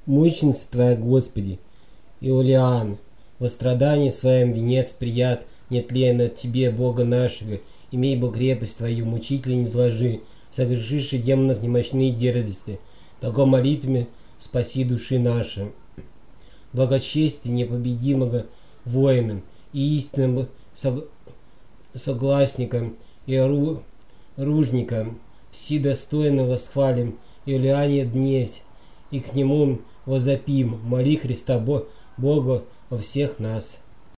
Мученица Твоя, Господи, Иулиан, во страдании своем венец прият, нетленно Тебе, Бога нашего, имей бы крепость Твою, мучителя не зложи, согрешивший демонов немощные дерзости, того молитвами спаси души наши. Благочестие непобедимого воина и истинного согласника и ружника, все достойно восхвалим, Иулиане днесь, и к нему возопим, моли Христа Бога во всех нас.